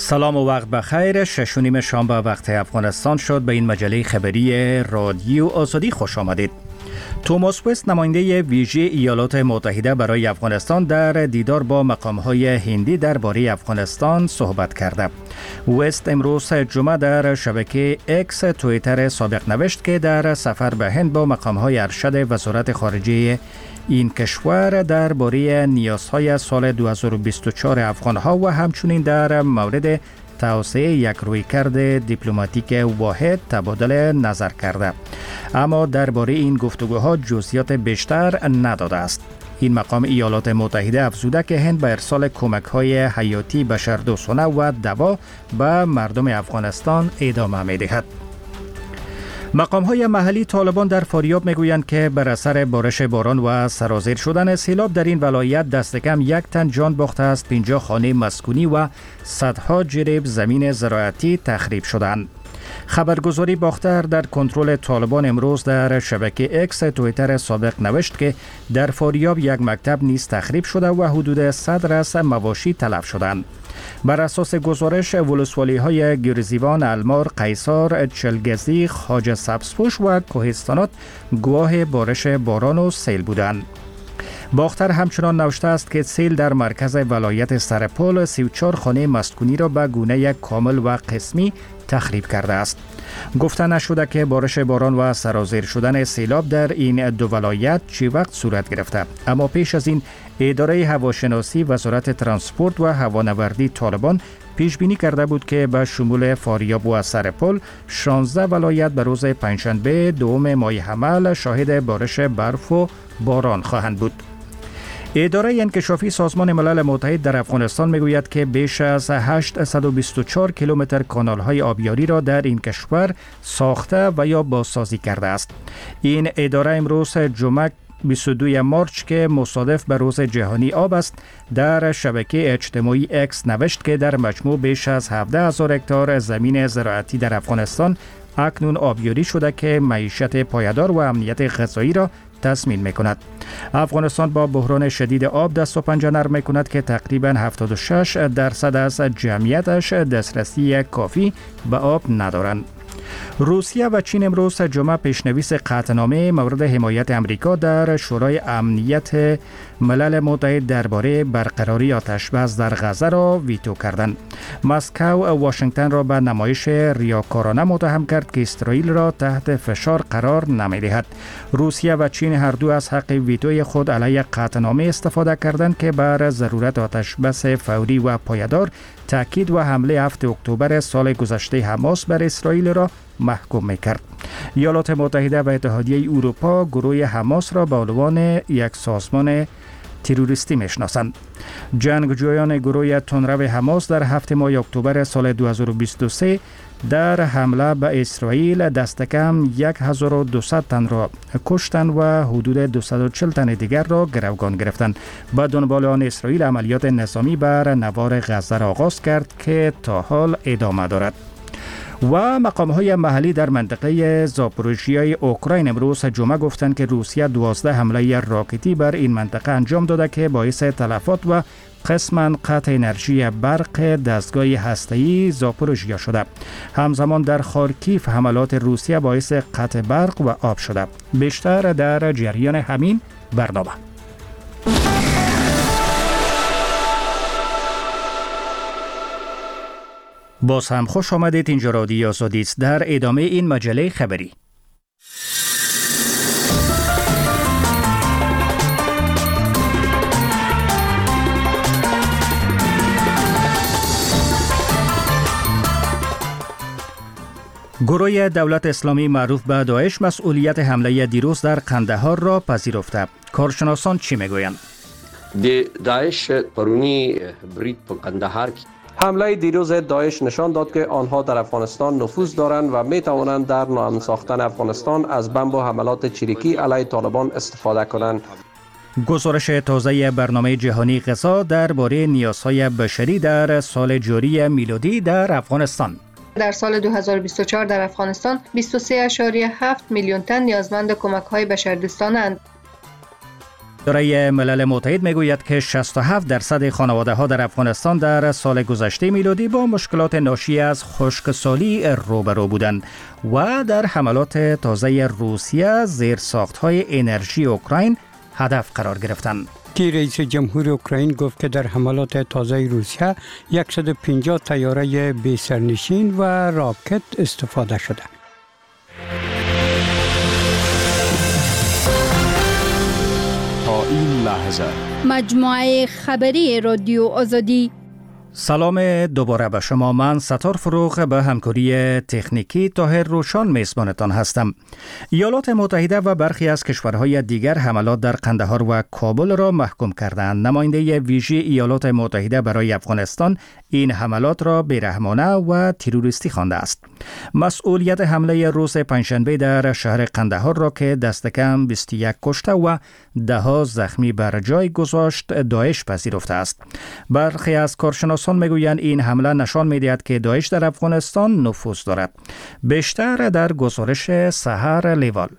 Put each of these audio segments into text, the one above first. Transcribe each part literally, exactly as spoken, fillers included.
سلام و وقت بخیر. شش و نیم شنبه وقت افغانستان شد. به این مجله خبری رادیو آزادی خوش آمدید. توماس وست، نماینده ویژه ایالات متحده برای افغانستان، در دیدار با مقام‌های هندی درباره افغانستان صحبت کرده. وست امروز جمعه در شبکه اکس توییتر سابق نوشت که در سفر به هند با مقام‌های ارشد وزارت خارجه این کشور درباره نیازهای سال دو هزار و بیست و چهار افغان‌ها و همچنین در مورد توسعه یک رویکرد دیپلماتیک واحد تبادل نظر کرده، اما درباره این گفتگوها جزئیات بیشتر نداده است. این مقام ایالات متحده افزوده که هند به ارسال کمک‌های حیاتی بشردوستانه و دوا به مردم افغانستان ادامه می‌دهد. مقام‌های محلی طالبان در فاریاب میگویند که بر اثر بارش باران و سرازیر شدن سیلاب در این ولایت دست کم یک تن جان باخته است، پنجاه خانه مسکونی و صدها جریب زمین زراعتی تخریب شدند. خبرگزاری باختر در کنترل طالبان امروز در شبکه اکس توییتر سابق نوشت که در فاریاب یک مکتب نیز تخریب شده و حدود صد رأس مواشی تلف شدند. بر اساس گزارش، ولسوالی های گیرزیوان، المار، قیصار، چلگزی، خواجه سبزپوش و کوهستانات گواه بارش باران و سیل بودند. باختر همچنان نوشته است که سیل در مرکز ولایت سرپل سی و چهار خانه مسکونی را به گونه کامل و قسمی تخریب کرده است. گفته نشده که بارش باران و سرازیر شدن سیلاب در این دو ولایت چی وقت صورت گرفته، اما پیش از این اداره هواشناسی وزارت ترانسپورت و هوانوردی طالبان پیش بینی کرده بود که به شمول فاریاب و سرپل شانزده ولایت به روز پنجشنبه دوم ماه حمل شاهد بارش برف و باران خواهند بود. اداره انکشافی سازمان ملل متحد در افغانستان میگوید که بیش از هشتصد و بیست و چهار کیلومتر کانال‌های آبیاری را در این کشور ساخته و یا بازسازی کرده است. این اداره امروز جمعه بیست و دوم مارس که مصادف به روز جهانی آب است، در شبکه اجتماعی اکس نوشت که در مجموع بیش از هفده هزار هکتار زمین زراعتی در افغانستان اکنون آبیاری شده که معیشت پایدار و امنیت غذایی را تضمین می‌کند. افغانستان با بحران شدید آب دست و پنجه نرم می‌کند که تقریباً هفتاد و شش درصد از جمعیتش دسترسی کافی به آب ندارند. روسیه و چین امروز جمعه پیشنویس قطعنامه مورد حمایت امریکا در شورای امنیت ملل متحد درباره برقراری آتش‌بس در غزه را ویتو کردند. مسکو واشنگتن را به نمایش ریاکارانه متهم کرد که اسرائیل را تحت فشار قرار نمی‌دهد. روسیه و چین هر دو از حق ویتوی خود علیه قطعنامه استفاده کردند که بر ضرورت آتش‌بس فوری و پایدار تاکید و حمله هفتم اکتبر سال گذشته حماس بر اسرائیل را محکوم می‌کرد. ایالات متحده و اتحادیه اروپا گروه حماس را به عنوان یک سازمان تروریستی میشناسند. جنگجویان گروه تندرو حماس در هفتم ماه اکتبر سال دو هزار و بیست و سه در حمله به اسرائیل دست کم هزار و دویست تن را کشتند و حدود دویست و چهل تن دیگر را گروگان گرفتند. به دنبال آن اسرائیل عملیات نظامی بر نوار غزه را آغاز کرد که تا حال ادامه دارد. و مقام‌های محلی در منطقه زاپوروژیای اوکراین امروز جمعه گفتند که روسیه دوازده حمله راکتی بر این منطقه انجام داده که باعث تلفات و قسماً قطع انرژی برق دستگاه هسته‌ای زاپوروژیا شده. همزمان در خارکیف حملات روسیه باعث قطع برق و آب شده. بیشتر در جریان همین برنامه. باز هم خوش آمدید. اینجا رادیو آزادی است. در ادامه این مجله خبری، گروه دولت اسلامی معروف به داعش مسئولیت حمله دیروز در قندهار را پذیرفته. کارشناسان چی میگویند؟ داعش پرونی برید په قندهار حمله دیروز داعش نشان داد که آنها در افغانستان نفوذ دارند و می توانند در ناامن ساختن افغانستان از بمب و حملات چریکی علیه طالبان استفاده کنند. گزارش تازه برنامه جهانی غذا درباره نیازهای بشری در سال جاری میلادی در افغانستان. در سال دو هزار و بیست و چهار در افغانستان بیست و سه ممیز هفت میلیون تن نیازمند کمک‌های بشردوستانه‌اند. اداره ملل متحد میگوید که شصت و هفت درصد خانواده ها در افغانستان در سال گذشته میلادی با مشکلات ناشی از خشکسالی روبرو بودند و در حملات تازه روسیه زیرساخت‌های انرژی اوکراین هدف قرار گرفتند. که رئیس جمهور اوکراین گفت که در حملات تازه روسیه صد و پنجاه طیاره بی سرنشین و راکت استفاده شده. تا این لحظه مجموعه خبری رادیو آزادی. سلام دوباره به شما. من ستار فروغ به همکاری تکنیکی طاهر روشان میزبانتان هستم. ایالات متحده و برخی از کشورهای دیگر حملات در قندهار و کابل را محکوم کردند. نماینده ویژه ایالات متحده برای افغانستان این حملات را بیرحمانه و تروریستی خوانده است. مسئولیت حمله روز پنجشنبه در شهر قندهار را که دست کم بیست و یک کشته و ده ها زخمی بر جای گذاشت داعش پذیرفته است. برخی از کارشناسان میگویند این حمله نشان می‌دهد که داعش در افغانستان نفوذ دارد. بیشتر در گزارش سحر لیوال.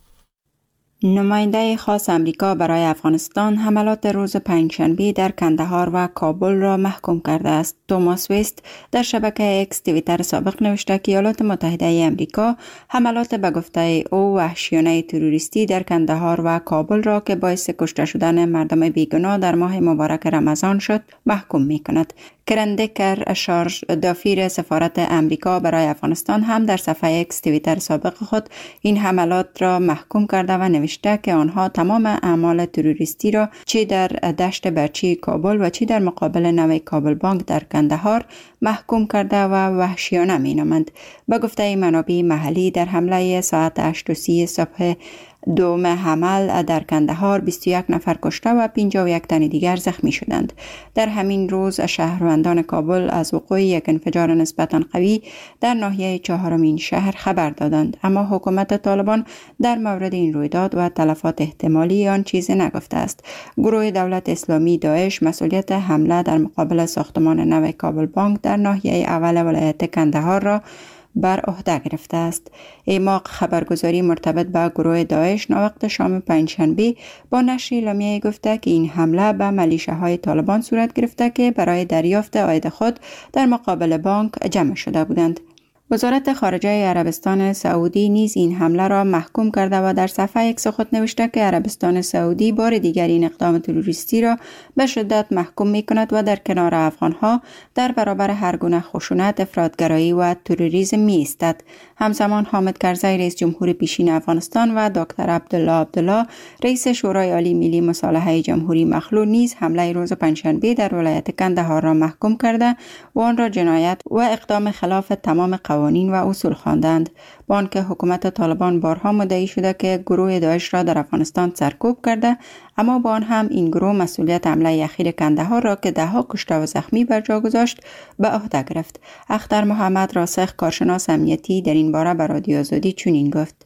نماینده خاص امریکا برای افغانستان حملات روز پنجشنبه در کندهار و کابل را محکوم کرده است. توماس ویست در شبکه اکس توییتر سابق نوشته که ایالات متحده امریکا حملات به گفته او وحشیانه تروریستی در کندهار و کابل را که باعث کشته شدن مردم بیگناه در ماه مبارک رمضان شد محکوم می کند. کرندکر شارژ دافیر سفارت امریکا برای افغانستان هم در صفحه اکس توییتر سابق خود این حملات را محکوم کرده و نوشته که آنها تمام اعمال تروریستی را چه در دشت برچی کابل و چه در مقابل نوی کابل بانک در کندهار محکوم کرده و وحشیانه می نامند. به گفته منابع محلی در حمله ساعت هشت و سی صبح دوم حمل در کندهار بیست و یک نفر کشته و پنجاه و یک تن دیگر زخمی شدند. در همین روز شهروندان کابل از وقوع یک انفجار نسبتاً قوی در ناحیه چهارمین شهر خبر دادند، اما حکومت طالبان در مورد این رویداد و تلفات احتمالی آن چیزی نگفته است. گروه دولت اسلامی داعش مسئولیت حمله در مقابل ساختمان نو کابل بانک در ناحیه اول ولایت کندهار را بر عهده گرفته است. ایماق خبرگزاری مرتبط به گروه داعش ناوقت شام پنجشنبه با نشر اعلامیه گفته که این حمله به ملیشه‌های طالبان صورت گرفته که برای دریافت عاید خود در مقابل بانک جمع شده بودند. وزارت خارجه عربستان سعودی نیز این حمله را محکوم کرده و در صفحه اکس خود نوشته که عربستان سعودی بار دیگر این اقدام تروریستی را به شدت محکوم می کند و در کنار افغانها در برابر هر گونه خشونت، افراطگرایی و تروریسم می ایستد. همزمان حامد کرزی رئیس جمهور پیشین افغانستان و دکتر عبدالله عبدالله رئیس شورای عالی ملی مصالحه جمهوری مخلوع نیز حمله روز پنجشنبه در ولایت کندهار را محکوم کرده و آن را جنایت و اقدام خلاف تمام قوانین و اصول خواندند. با آنکه حکومت طالبان بارها مدعی شده که گروه داعش را در افغانستان سرکوب کرده، اما با آن هم این گروه مسئولیت حمله اخیر کندهار را که ده ها کشته و زخمی بر جا گذاشت به عهده گرفت. اختر محمد راسخ کارشناس امنیتی در این باره به رادیو آزادی چنین گفت: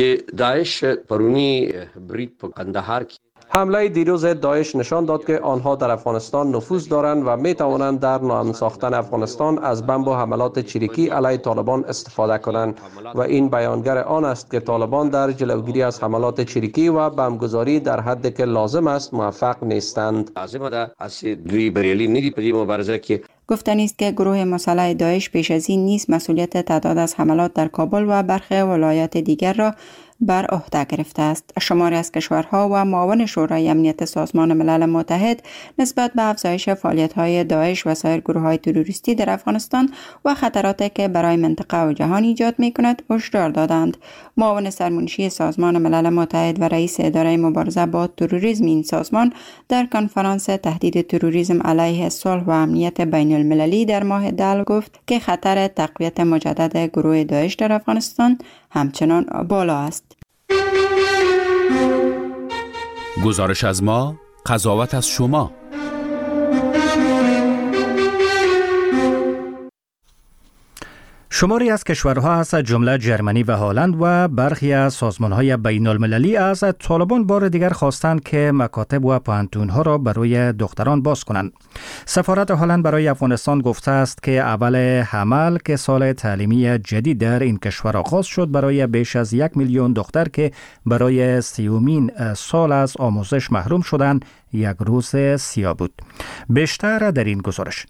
داعش پرونی برید په کندهار حمله دیروز داعش نشان داد که آنها در افغانستان نفوذ دارند و می توانند در ناامن ساختن افغانستان از بمب و حملات چریکی علیه طالبان استفاده کنند و این بیانگر آن است که طالبان در جلوگیری از حملات چریکی و بمبگذاری در حدی که لازم است موفق نیستند. لازم ده از دوی بریالی ندی په دې مبارزه کې. گفتنی است که گروه مسلح داعش پیش از این نیز مسئولیت تعداد از حملات در کابل و برخی ولایات دیگر را بر عهده گرفته است. شماری از کشورها و معاون شورای امنیت سازمان ملل متحد نسبت به افزایش فعالیت‌های داعش و سایر گروه‌های تروریستی در افغانستان و خطراتی که برای منطقه و جهان ایجاد می‌کند هشدار دادند. معاون سرمنشی سازمان ملل متحد و رئیس اداره مبارزه با تروریسم این سازمان در کنفرانس تهدید تروریسم علیه صلح و امنیت بین المللی در ماه دل گفت که خطر تقویت مجدد گروه داعش در افغانستان همچنان بالا است. گزارش از ما، قضاوت از شما. شماری از کشورها از جمله جرمنی و هلند و برخی از سازمان‌های بین‌المللی از طالبان بار دیگر خواستند که مکاتب و پوهنتون‌ها را برای دختران باز کنند. سفارت هلند برای افغانستان گفته است که اول حمل که سال تعلیمی جدید در این کشور آغاز شد برای بیش از یک میلیون دختر که برای سیومین سال از آموزش محروم شدند یک روز سیاه بود. بیشتر در این گزارش.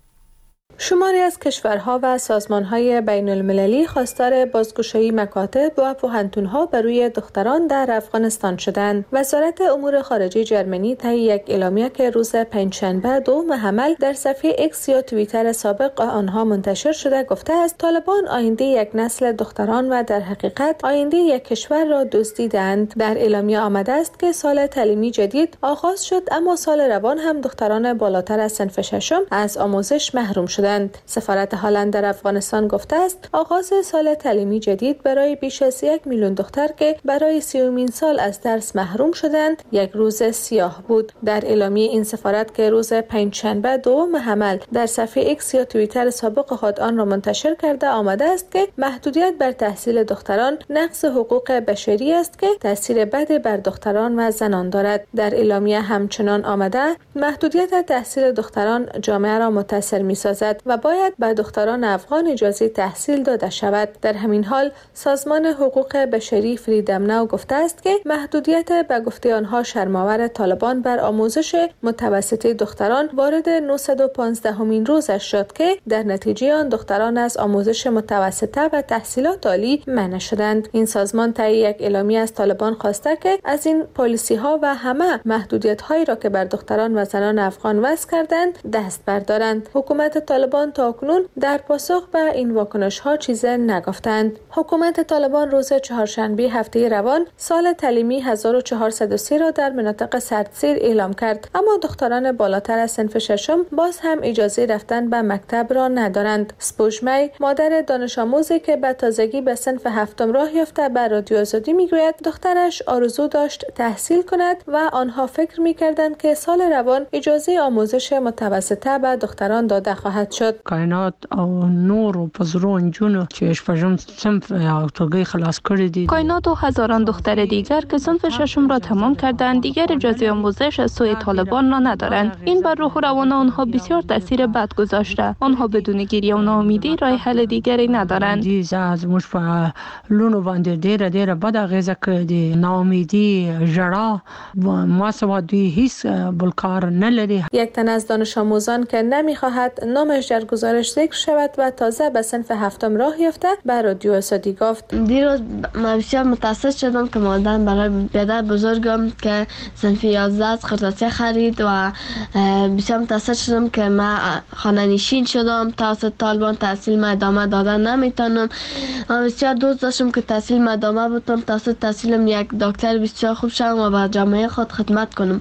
شماری از کشورها و سازمانهای بین المللی خواستار بازگشایی مکاتب و پوهنتونها برای دختران در افغانستان شدند. وزارت امور خارجه جرمنی طی یک اعلامیه که روز پنجشنبه دوم حمل در صفحه اکس یا توییتر سابق آنها منتشر شده گفته است طالبان آینده یک نسل دختران و در حقیقت آینده یک کشور را دزدیدند. در اعلامیه آمده است که سال تعلیمی جدید آغاز شد اما سال روان هم دختران بالاتر از صنف ششم از آموزش محروم شدند. سفارت هلند در افغانستان گفته است آغاز سال تعلیمی جدید برای بیش از یک میلیون دختر که برای سیومین سال از درس محروم شدند یک روز سیاه بود. در اعلامیه این سفارت که روز پنجشنبه دوم حمل در صفحه اکس یا توییتر سابق خود آن را منتشر کرده آمده است که محدودیت بر تحصیل دختران نقض حقوق بشری است که تاثیر بد بر دختران و زنان دارد. در اعلامیه همچنان آمده محدودیت تحصیل دختران جامعه را متاثر می‌سازد و باید به دختران افغان اجازه تحصیل داده شود. در همین حال سازمان حقوق بشری فریدم ناو گفته است که محدودیت به گفته آنها شرم‌آور طالبان بر آموزش متوسطه دختران وارد نهصد و پانزده همین روزش شد که در نتیجه آن دختران از آموزش متوسطه و تحصیلات عالی منع شدند. این سازمان طی یک اعلامیه از طالبان خواسته که از این پالیسی ها و همه محدودیت هایی را که بر دختران و زنان افغان وضع کردند دست بردارند. حکومت طالبان تاکنون در پاسخ به این واکنش ها چیز نگفتند. حکومت طالبان روز چهارشنبه هفته روان سال تعلیمی هزار و چهارصد و سه را در مناطق سردسیر اعلام کرد اما دختران بالاتر از صنف ششم باز هم اجازه رفتن به مکتب را ندارند. سپوشمی مادر دانش آموزی که به تازگی به صنف هفتم راه یافته به رادیو آزادی میگوید دخترش آرزو داشت تحصیل کند و آنها فکر میکردند که سال روان اجازه آموزش متوسطه به دختران داده خواهد شد. کائنات او نور او پزرو انجونو چې شپږم صنف او توګه خلاص کړی دي. کائنات و هزاران دختر دیگر که صنف ششم را تمام کردند دیگر اجازه آموزش از سوی طالبان را ندارند. این بر روح و روان آنها بسیار تاثیر بد گذاشته. آنها بدون گریه و ناامیدی راه حل دیگری ندارند. دې زموږ په لونو باندې ډېره ډېره بد اغیزه کړې. ناامیدی، ژړا، ما سوا دوی هیڅ بل کار نه لري. یک تن از دانش آموزان که نمیخواهد نامش در گزارش ذکر شود و تازه به صنف هفتم راه یافته به رادیو آزادی گفت دیروز من بسیار متاسف شدم که مادرم برای پدر بزرگم که صنف یازده از خرطاسی خرید و بسیار متاسف شدم که من خانه نشین شدم. توسط طالبان تحصیل ما ادامه دادن نمیتونم. من بسیار دوست داشتم که تحصیل ما ادامه بتونم توسط تحصیلم یک دکتر بسیار خوب شدم و به جامعه خود خدمت کنم.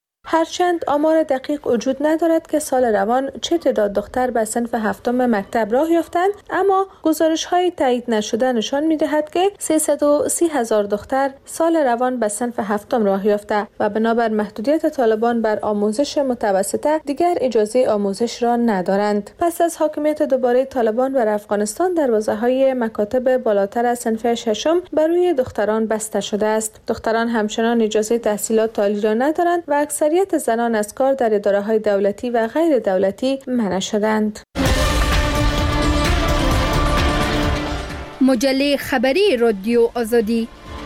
هرچند آمار دقیق وجود ندارد که سال روان چه تعداد دختر به صنف هفتم مکتب راه یافتند اما گزارش های تایید نشده نشان می دهد که سیصد و سی هزار دختر سال روان به صنف هفتم راه یافته و بنابر محدودیت طالبان بر آموزش متوسطه دیگر اجازه آموزش را ندارند. پس از حاکمیت دوباره طالبان بر افغانستان دروازه های مکاتب بالاتر از صنف ششم برای دختران بسته شده است. دختران همچنان اجازه تحصیلات عالی را ندارند و اکثریت زنان از کار در اداره‌های دولتی و غیر دولتی منع شدند. مجله خبری رادیو آزادی.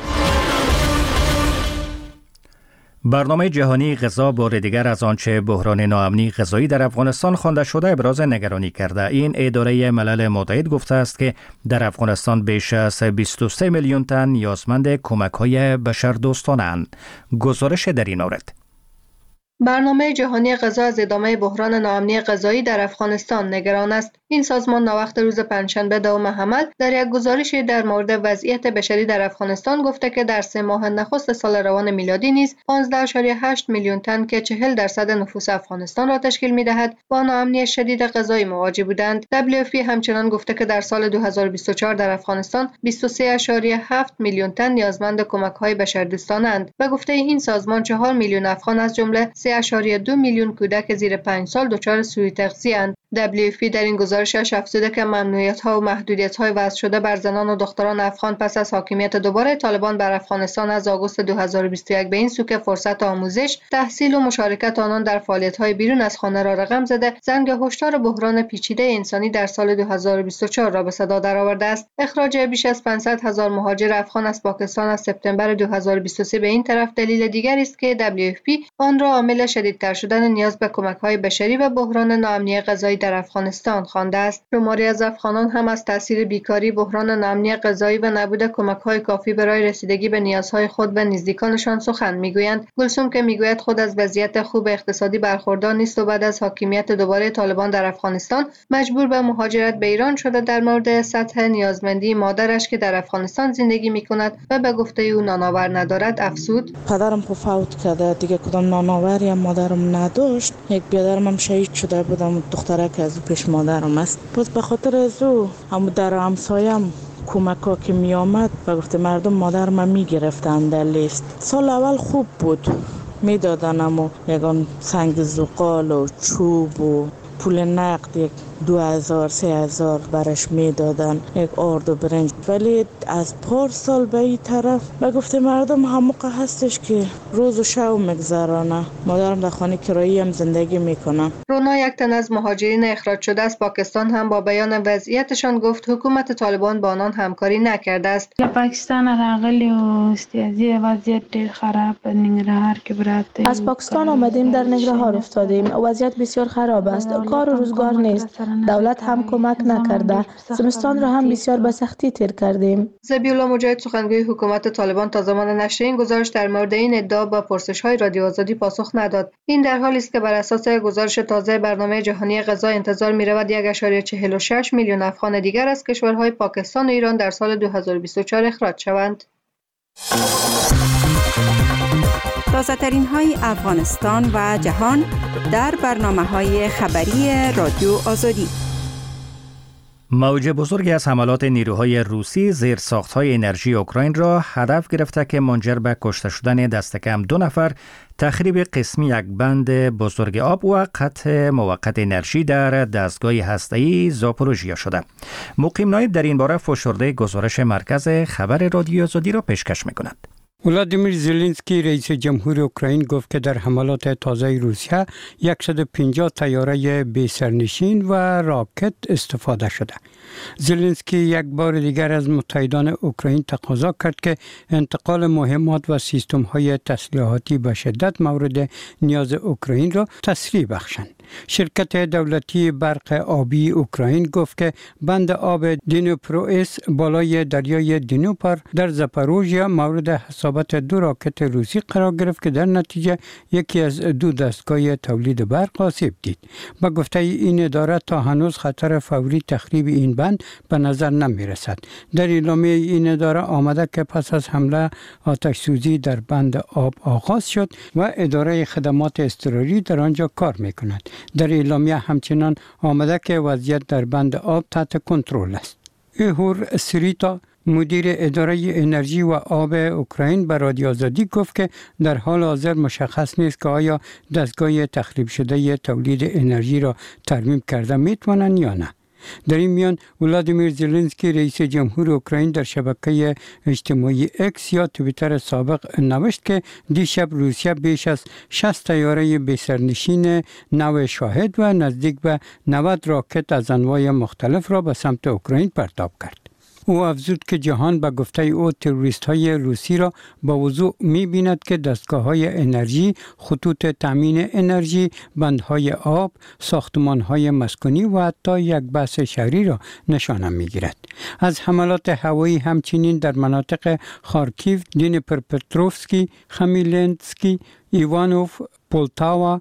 برنامه جهانی غذا بار دیگر از آنچه بحران ناامنی غذایی در افغانستان خوانده شده ابراز نگرانی کرده. این اداره ملل متحد گفته است که در افغانستان بیش از بیست و سه میلیون تن نیازمند کمک‌های بشردوستانه‌اند. گزارش در این مورد. برنامه جهانی غذا از ادامه بحران ناامنی غذایی در افغانستان نگران است. این سازمان ناوقت روز پنجشنبه دوم حمل در یک گزارشی در مورد وضعیت بشری در افغانستان گفته که در سه ماه نخست سال روان میلادی نیز پانزده و هشت میلیون تن که چهل درصد نفوس افغانستان را تشکیل می‌دهد با ناامنی شدید غذایی مواجه بودند. دبلیو اف پی همچنان گفته که در سال دو هزار و بیست و چهار در افغانستان بیست و سه و هفت میلیون تن نیازمند کمک‌های بشردوستانه‌اند. به گفته این سازمان چهار میلیون افغان از جمله سه سه اشاریه دو میلیون کودک زیر پنج سال دچار سوء تغذیه‌اند. دبلیو اف پی در این گزارشش افزوده که ممنوعیت‌ها و محدودیت‌های وضع شده بر زنان و دختران افغان پس از حاکمیت دوباره طالبان بر افغانستان از آگوست دو هزار و بیست و یک به این سو که فرصت آموزش، تحصیل و مشارکت آنان در فعالیت‌های بیرون از خانه را رقم زده، زنگ هشدار بحران پیچیده انسانی در سال دو هزار و بیست و چهار را به صدا درآورده است. اخراج بیش از پانصد هزار مهاجر افغان از پاکستان از سپتامبر دو هزار و بیست و سه به این طرف دلیل دیگری است که دبلیو اف پی آن را عامل شدیدتر شدن نیاز به کمک‌های بشری و بحران ناامنی غذایی در افغانستان خوانده است. شماری از افغانان هم از تاثیر بیکاری، بحران ناامنی غذایی و نبود کمک‌های کافی برای رسیدگی به نیازهای خود و نزدیکانشان سخن می‌گویند. گلسوم که می‌گوید خود از وضعیت خوب اقتصادی برخوردار نیست و بعد از حاکمیت دوباره طالبان در افغانستان مجبور به مهاجرت به ایران شده، در مورد سطح نیازمندی مادرش که در افغانستان زندگی می‌کند و به گفته او نانآور ندارد افزود: پدرم فوت کرده، دیگه کدام نانآوری هم مادرم نداشت. یک برادرم هم شهید شده بودم، دختره که از پیش مادرم است. باز به خاطر از او هم در همسایم کمک ها که می آمد و گفته مردم مادرم می گرفتن در لیست. سال اول خوب بود، می دادن اما یکان سنگ زغال و چوب و پول نقد یک دو هزار سه هزار برش می دادن، یک آرد و برنج. ولی از پارسال به این طرف و گفته مردم هموقع هستش که روز و شب میگذرانه. مادرم در خانه کرایی هم زندگی میکنه. رونا، یک تن از مهاجرین اخراج شده از پاکستان، هم با بیان وضعیتشان گفت حکومت طالبان با آنان همکاری نکرده است. پاکستان راغلی و استیازی وضعیت ډیر خراب ننګرهار کې براته. از پاکستان آمدیم، در ننګرهار افتادیم. وضعیت بسیار خراب است، کار و روزگار نیست. دولت هم کمک نکرده. زمستان را هم بسیار به سختی تیر کردیم. ذبیح‌الله مجاهد، سخنگوی حکومت طالبان، تا زمان نشر این گزارش در مورد این ادعا با پرسش‌های رادیو آزادی پاسخ نداد. این در حالی است که بر اساس گزارش تازه برنامه جهانی غذا انتظار می‌رود یک اشاریه چهل و شش میلیون افغان دیگر از کشورهای پاکستان و ایران در سال دو هزار و بیست و چهار اخراج شوند. تازه ترین های افغانستان و جهان در برنامه های خبری رادیو آزادی. موج بزرگی از حملات نیروهای روسی زیر ساخت‌های انرژی اوکراین را هدف گرفته که منجر به کشته شدن دست کم دو نفر، تخریب قسمی یک بند بزرگ آب و قطع موقت انرژی در دستگاه هسته‌ای زاپوروژیا شده. مقیم نایب در این باره فشرده گزارش مرکز خبر رادیو آزادی را پیشکش می‌کند. ولادیمیر زلنسکی رئیس جمهور اوکراین گفت که در حملات تازه روسیه صد و پنجاه طیاره بی سرنشین و راکت استفاده شده. زلنسکی یک بار دیگر از متحدان اوکراین تقاضا کرد که انتقال مهمات و سیستم های تسلیحاتی به شدت مورد نیاز اوکراین را تسریع بخشند. شرکت دولتی برق آبی اوکراین گفت که بند آب دینوپروئس بالای دریای دینوپر در زاپوروژیا مورد حسابت دو راکت روسی قرار گرفت که در نتیجه یکی از دو دستگاه تولید برق آسیب دید. با گفته این اداره تا هنوز خطر فوری تخریب این بند به نظر نمی رسد. در اعلامیه این اداره آمده که پس از حمله آتش سوزی در بند آب آغاز شد و اداره خدمات اضطراری در آنجا کار می کند. در اعلامیه همچنان آمده که وضعیت در بند آب تحت کنترل است. ایهور سریتا، مدیر اداره انرژی و آب اوکراین، به رادیو آزادی گفت که در حال حاضر مشخص نیست که آیا دستگاه تخریب شده تولید انرژی را ترمیم کرده میتوانند یا نه. در این میان ولادیمیر زلنسکی رئیس جمهور اوکراین در شبکه اجتماعی اکس یا توییتر سابق نوشت که دیشب روسیه بیش از شصت طیاره بی سرنشین نو شاهد و نزدیک به نود راکت از انواع مختلف را به سمت اوکراین پرتاب کرد. او افزود که جهان به گفته او تروریست های روسی را با وضوح می بیند که دستگاه های انرژی، خطوط تامین انرژی، بندهای آب، ساختمان های مسکونی و حتی یک بحث شهری را نشانه می گیرد. از حملات هوایی همچنین در مناطق خارکیو، دنیپرپتروفسکی، خمیلنسکی، ایوانوف، پولتاوا،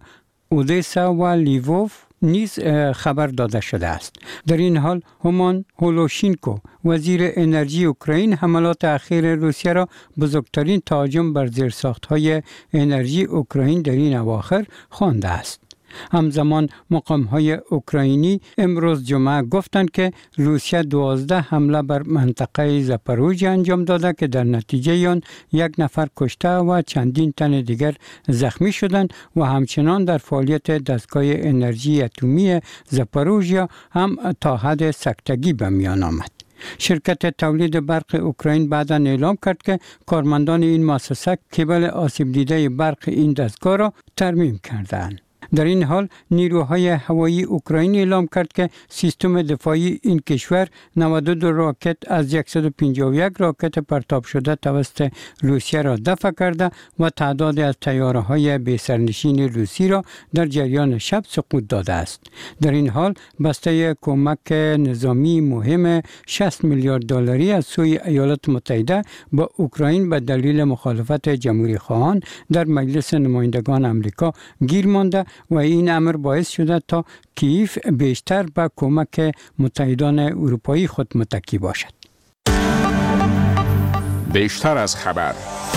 اودسا و لیووف نیز خبر داده شده است. در این حال هومان هولوشینکو، وزیر انرژی اوکراین، حملات اخیر روسیه را بزرگترین تهاجم بر زیرساخت‌های انرژی اوکراین در این اواخر خوانده است. همزمان مقام‌های اوکراینی امروز جمعه گفتند که روسیه دوازده حمله بر منطقه زاپاروژیا انجام داده که در نتیجه آن یک نفر کشته و چندین تن دیگر زخمی شدند و همچنان در فعالیت دستگاه انرژی اتمی زاپاروژیا هم تا حد سکتگی به میان آمد. شرکت تولید برق اوکراین بعدا اعلام کرد که کارمندان این مؤسسه کیبل آسیب دیده برق این دستگاه را ترمیم کردند. در این حال نیروهای هوایی اوکراین اعلام کرد که سیستم دفاعی این کشور نود و دو راکت از صد و پنجاه و یک راکت پرتاب شده توسط روسیه را دفع کرده و تعداد از طیاره‌های بی سرنشین روسی را در جریان شب سقوط داده است. در این حال بسته کمک نظامی مهم شصت میلیارد دلاری از سوی ایالات متحده با اوکراین به دلیل مخالفت جمهوری خواهان در مجلس نمایندگان آمریکا گیر مانده و این امر باعث شده تا کیف بیشتر به کمک متحدان اروپایی خود متکی باشد. بیشتر از خبر.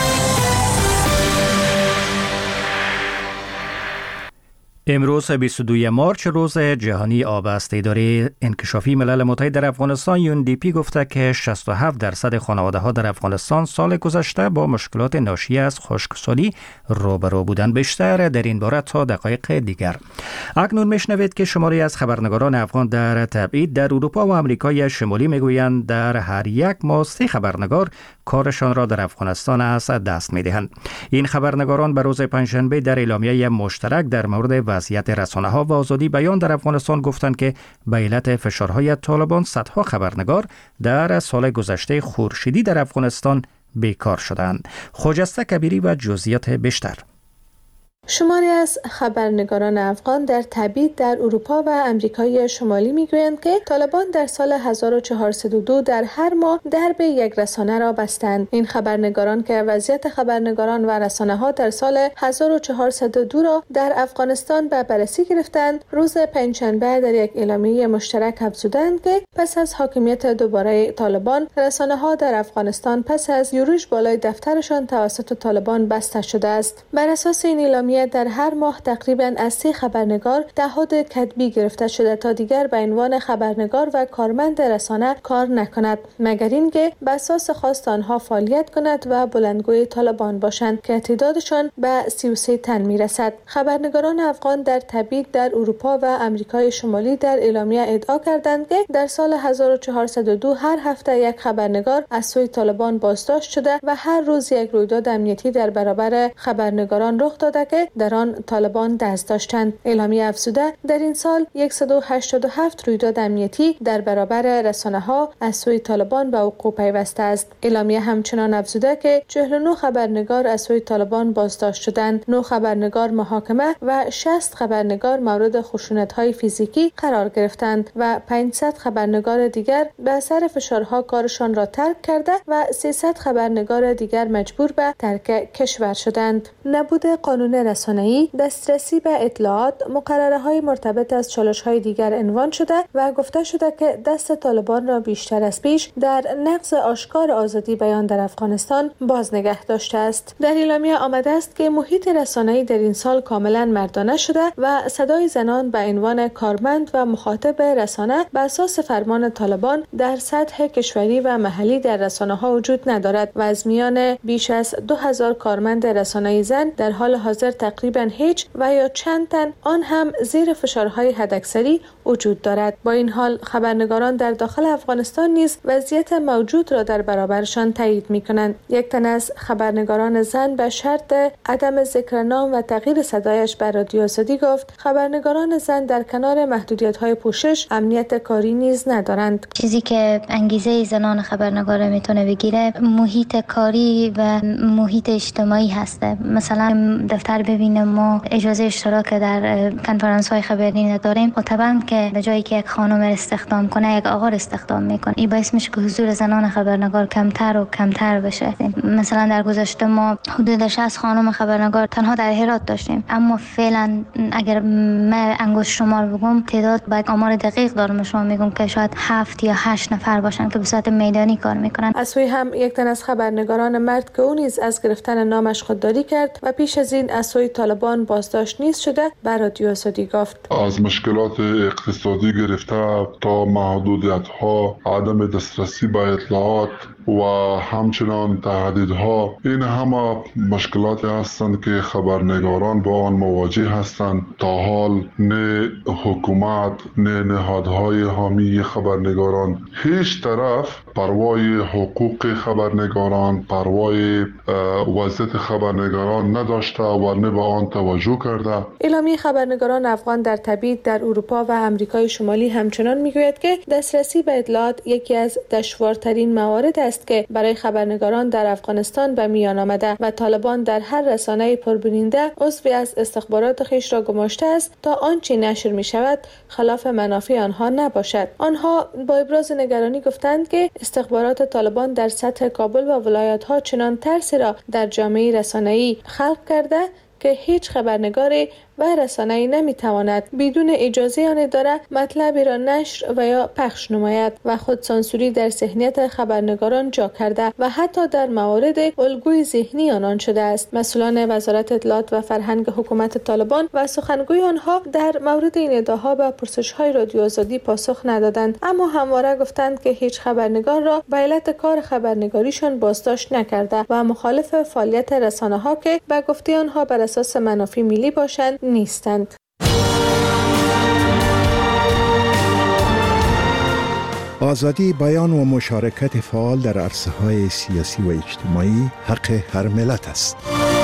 امروز بیست و دوم مارچ روز جهانی آب است. اداره انکشافی ملل متحد در افغانستان یو ان دی پی گفته که شصت و هفت درصد خانواده ها در افغانستان سال گذشته با مشکلات ناشی از خشکسالی روبرو بودند. بیشتر در این باره تا دقایق دیگر. اکنون میشنوید که شماری از خبرنگاران افغان در تبعید در اروپا و آمریکای شمالی میگویند در هر یک ماه سه خبرنگار کارشان را در افغانستان از دست میدهند. این خبرنگاران به روز پنجشنبه در اعلامیه مشترک در مورد وضعیت رسانه‌ها و آزادی بیان در افغانستان گفتند که به علت فشارهای طالبان صدها خبرنگار در سال گذشته خورشیدی در افغانستان بیکار شدند. خجسته کبیری و جزئیات بیشتر. شماری از خبرنگاران افغان در تبعید در اروپا و امریکای شمالی میگویند که طالبان در سال هزار و چهارصد و دو در هر ماه درب یک رسانه را بستند. این خبرنگاران که وضعیت خبرنگاران و رسانه‌ها در سال هزار و چهارصد و دو را در افغانستان به بررسی گرفتند، روز پنجشنبه در یک اعلامیه مشترک افزودند که پس از حاکمیت دوباره طالبان، رسانه‌ها در افغانستان پس از یورش بالای دفترشان توسط طالبان بسته شده است. بر اساس این اعلامیه در هر ماه تقریباً از سه خبرنگار تعهد کتبی گرفته شده تا دیگر به عنوان خبرنگار و کارمند رسانه کار نکند، مگر اینکه به اساس خواست آنها فعالیت کند و بلندگوی طالبان باشند که تعدادشان به سی و سه تن میرسد. خبرنگاران افغان در تبعید در اروپا و امریکای شمالی در اعلامیه ادعا کردند که در سال هزار و چهارصد و دو هر هفته یک خبرنگار از سوی طالبان بازداشت شده و هر روز یک رویداد امنیتی در برابر خبرنگاران رخ داده که در آن طالبان دست داشتند. اعلامیه افزوده در این سال صد و هشتاد و هفت رویداد امنیتی در برابر رسانه‌ها از سوی طالبان به وقوع پیوسته است. اعلامیه همچنان افزوده که چهل و نه خبرنگار از سوی طالبان بازداشت شدند، نه خبرنگار محاکمه و شصت خبرنگار مورد خشونت‌های فیزیکی قرار گرفتند و پانصد خبرنگار دیگر به اثر فشارها کارشان را ترک کرده و سیصد خبرنگار دیگر مجبور به ترک کشور شدند. نبود قانون رسانه‌ای، دسترسی به اطلاعات، مقرره‌های مرتبط از چالش‌های دیگر عنوان شده و گفته شده که دست طالبان را بیشتر از پیش در نقض آشکار آزادی بیان در افغانستان باز نگه داشته است. در اعلامیه آمده است که محیط رسانه‌ای در این سال کاملا مردانه شده و صدای زنان به عنوان کارمند و مخاطب رسانه به اساس فرمان طالبان در سطح کشوری و محلی در رسانه‌ها وجود ندارد و از میان بیش از دو هزار کارمند رسانه‌ای زن در حال حاضر تقریبا هیچ و یا چند تن آن هم زیر فشارهای حداکثری وجود دارد. با این حال خبرنگاران در داخل افغانستان نیز وضعیت موجود را در برابرشان تایید می‌کنند. یک تن از خبرنگاران زن به شرط عدم ذکر نام و تغییر صدایش بر رادیو آزادی گفت خبرنگاران زن در کنار محدودیت‌های پوشش امنیت کاری نیز ندارند. چیزی که انگیزه زنان خبرنگار میتونه بگیره محیط کاری و محیط اجتماعی هسته. مثلا دفتر ببینیم ما اجازه اشتراک در کنفرانس های خبری نداریم و طبعا که به جایی که یک خانم استخدام کنه یک آقا استخدام میکنه، این باعث میشه که حضور زنان خبرنگار کمتر و کمتر بشه. مثلا در گذشته ما حدود شصت خانم خبرنگار تنها در هرات داشتیم، اما فعلا اگر من انگشت شمار بگم تعداد با یک آمار دقیق دارم شما میگم که شاید هفت یا هشت نفر باشن که به صورت میدانی کار میکنن. از سوی هم یک تن از خبرنگاران مرد که او نیز از گرفتن نامش خودداری کرد و پیش از این از سوی طالبان بازداشت نیست شده به رادیو آزادی گفت. از مشکلات اقتصادی گرفته تا محدودیت ها، عدم دسترسی به اطلاعات و همچنان تهدیدها، این همه مشکلاتی هستند که خبرنگاران با آن مواجه هستند. تا حال نه حکومت نه نهادهای حامی خبرنگاران هیچ طرف پروای حقوق خبرنگاران، پروای وضعیت خبرنگاران نداشته و نه به آن توجه کرده. اعلامیه خبرنگاران افغان در تبعید در اروپا و امریکای شمالی همچنان میگوید که دسترسی به اطلاعات یکی از دشوارترین موارد است که برای خبرنگاران در افغانستان به میان آمده و طالبان در هر رسانه پربیننده عضوی از استخبارات خویش را گماشته است تا آنچه نشر می شود خلاف منافع آنها نباشد. آنها با ابراز نگرانی گفتند که استخبارات طالبان در سطح کابل و ولایت‌ها چنان ترسی را در جامعه رسانه‌ای خلق کرده که هیچ خبرنگاری و رسانه‌ای نمیتواند بدون اجازه آن اداره مطلبی را نشر و یا پخش نماید و خود سانسوری در ذهنیت خبرنگاران جا کرده و حتی در موارد الگوی ذهنی آنان شده است. مسئولان وزارت اطلاعات و فرهنگ حکومت طالبان و سخنگوی آنها در مورد این ادعاها به پرسش‌های رادیو آزادی پاسخ ندادند، اما همواره گفتند که هیچ خبرنگار را به علت کار خبرنگاریشان بازداشت نکرده و مخالف فعالیت رسانه‌ها که به گفته آنها بر اساس منافع ملی باشند نیستند. آزادی بیان و مشارکت فعال در عرصه‌های سیاسی و اجتماعی حق هر ملت است.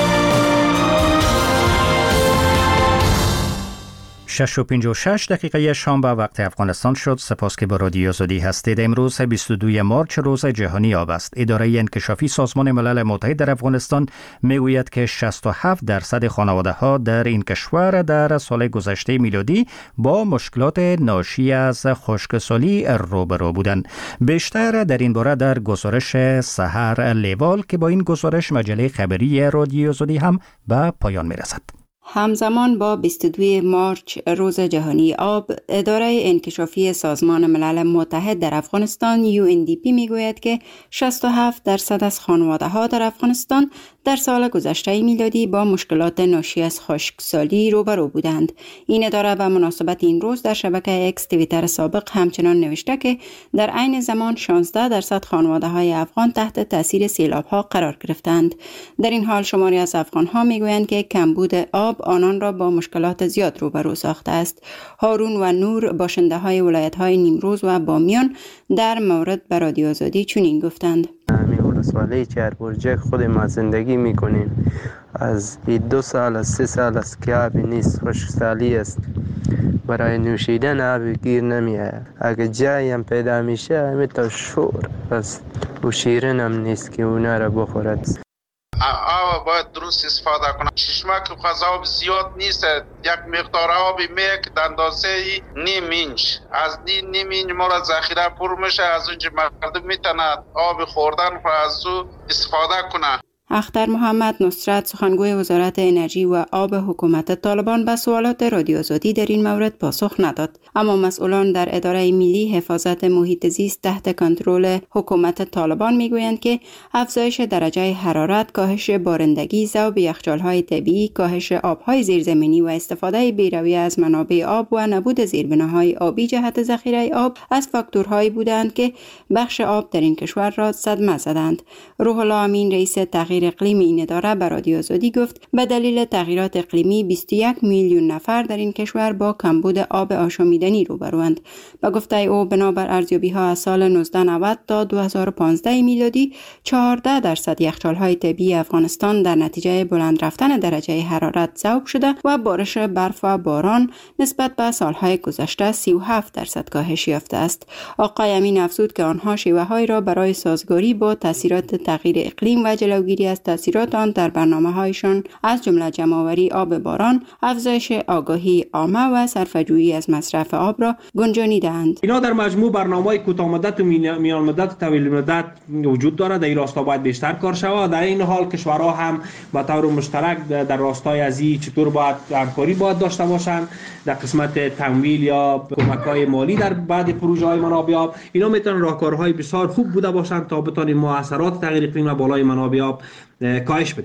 شش و پنجاه و شش دقیقه شام به وقت افغانستان شد. سپاس که با رادیو آزادی هستید. امروز بیست و دوم مارچ روز جهانی آب است. اداره انکشافی سازمان ملل متحد در افغانستان میگوید که شصت و هفت درصد خانواده ها در این کشور در سال گذشته میلادی با مشکلات ناشی از خشکسالی روبرو بودند. بیشتر در این باره در گزارش سحر لیوال که با این گزارش مجله خبری رادیو آزادی هم به پایان میرسد. همزمان با بیست و دوم مارچ روز جهانی آب، اداره انکشافی سازمان ملل متحد در افغانستان یو ان دی پی میگوید که شصت و هفت درصد از خانواده ها در افغانستان در سال گذشته میلادی با مشکلات ناشی از خشکسالی روبرو بودند. این اداره به مناسبت این روز در شبکه اکس توییتر سابق همچنان نوشته که در عین زمان شانزده درصد خانواده های افغان تحت تاثیر سیلاب ها قرار گرفتند. در این حال شماری از افغان ها میگویند که کمبود آب آنان را با مشکلات زیاد روبرو ساخته است. هارون و نور باشنده های ولایت های نیمروز و بامیان در مورد به رادیو آزادی چنین گفتند: ولسوالی چهاربرجک خود ما زندگی میکنیم. از دو سال از سه سال است که آبی نیست، خشکسالی است. برای نوشیدن آبی گیر نمیاد. اگه جایی هم پیدا میشه همین شور است و شیرین هم نیست که اونا را بخورد. آب باید درست استفاده کنه. چشمک غذا آب زیاد نیست، یک مقدار آبی میک در اندازه نیم اینچ، از نیم اینچ ما را ذخیره پر میشه، از اونجا مردم میتونه آب خوردن و از او استفاده کنه. اختر محمد نصرت سخنگوی وزارت انرژی و آب حکومت طالبان به سوالات رادیو آزادی در این مورد پاسخ نداد، اما مسئولان در اداره ملی حفاظت محیط زیست تحت کنترل حکومت طالبان میگویند که افزایش درجه حرارت، کاهش بارندگی، ذوب یخچال‌های طبیعی، کاهش آب‌های زیرزمینی و استفاده بی‌رویه از منابع آب و نبود زیربناهای آبی جهت ذخیره آب از فاکتورهایی بودند که بخش آب در این کشور را صدمه زدند. روح الله امین رئیس تغییر اقلیمی این اداره به رادیو آزادی گفت به دلیل تغییرات اقلیمی بیست و یک میلیون نفر در این کشور با کمبود آب آشامیدنی روبروند. به گفته او بنابر ارزیابی‌ها از سال نوزده نود تا دو هزار و پانزده میلادی چهارده درصد یخچال‌های طبیعی افغانستان در نتیجه بلند رفتن درجه حرارت ذوب شده و بارش برف و باران نسبت به سالهای گذشته سی و هفت درصد کاهش یافته است. آقای امین افزود که آنها شیوه‌هایی را برای سازگاری با تاثیرات تغییر اقلیم و جلوگیری از تاثیرات آن در برنامه‌هایشان از جمله جمع‌آوری آب باران، افزایش آگاهی عامه و صرفه‌جویی از مصرف آب را گنجانیده‌اند. اینا در مجموع برنامه‌های کوتاه مدت و میان مدت و طویل مدت وجود دارد. در این راستا باید بیشتر کار شود. در این حال کشورها هم به طور مشترک در راستای از این چطور باید همکاری باید داشته باشند در قسمت تمویل یا کمک‌های مالی در بعض پروژه‌های منابع آب. اینا میتونن راهکارهای بسیار خوب بوده باشند تا بتوانیم مؤثرات تغییر اقلیم و بالای منابع آب کاهش بدیم.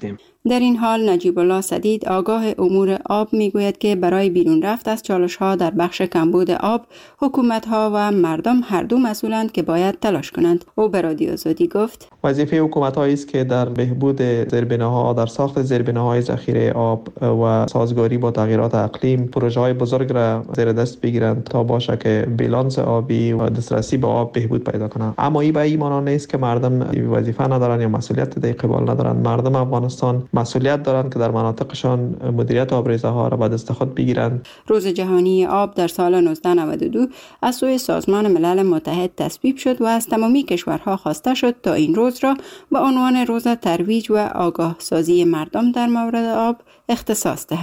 در این حال نجیب الله سدید آگاه امور آب میگوید که برای بیرون رفت از چالش‌ها در بخش کمبود آب حکومت‌ها و مردم هر دو مسئولند که باید تلاش کنند. او به رادیو آزادی گفت وظیفه حکومت‌هایی است که در بهبود زیربناها، در ساخت زیربناهای ذخیره آب و سازگاری با تغییرات اقلیم پروژه‌های بزرگ را زیر دست بگیرند تا باشه که بیلانس آبی و دسترسی به آب بهبود پیدا کنه. اما این به این معنی نیست که مردم وظیفه ندارن یا مسئولیت در قبال ندارن. مردم افغانستان مسئولیت دارند که در مناطقشان مدیریت آبریزها را به دست خود بگیرند. روز جهانی آب در سال نوزده نود و دو از سوی سازمان ملل متحد تصویب شد و از تمامی کشورها خواسته شد تا این روز را به عنوان روز ترویج و آگاه سازی مردم در مورد آب اختصاص دهند.